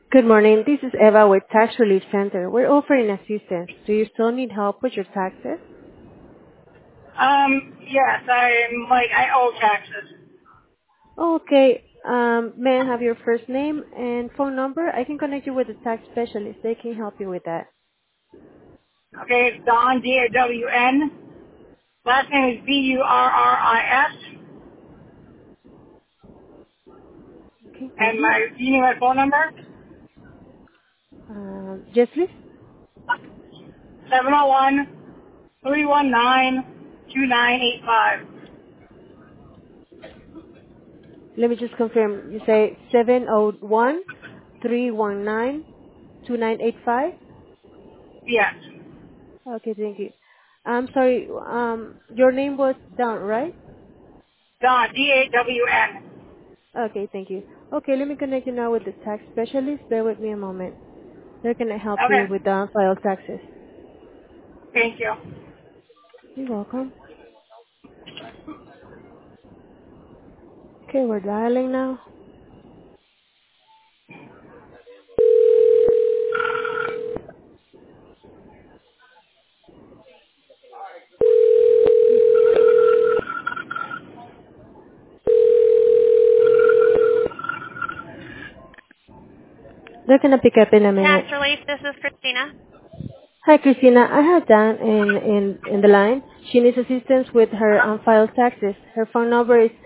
Good morning. This is Eva with Tax Relief Center. We're offering assistance. Do you still need help with your taxes? Yes, I owe taxes. Okay. May I have your first name and phone number? I can connect you with a tax specialist. They can help you with that. Okay, it's Don, D-A-W-N. Last name is B-U-R-R-I-S. Okay, thank And you. you need my phone number? Yes, please. 701-319-2985. Let me just confirm. You say 701-319-2985? Yes. Okay, thank you. I'm sorry. Your name was Don, right? Don, D-A-W-N. Okay, thank you. Okay, let me connect you now with the tax specialist. Bear with me a moment. They're going to help you Okay, with the file taxes. thank you. You're welcome. Okay, we're dialing now. They're going to pick up in a Tax minute. Relief, this is Christina. Hi, Christina. I have Dan in the line. She needs assistance with her unfiled taxes. Her phone number is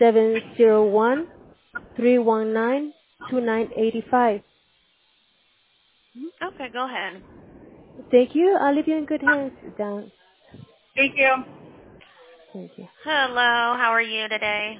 701-319-2985. Okay, go ahead. Thank you. I'll leave you in good hands, Dan. Thank you. Thank you. Hello, how are you today?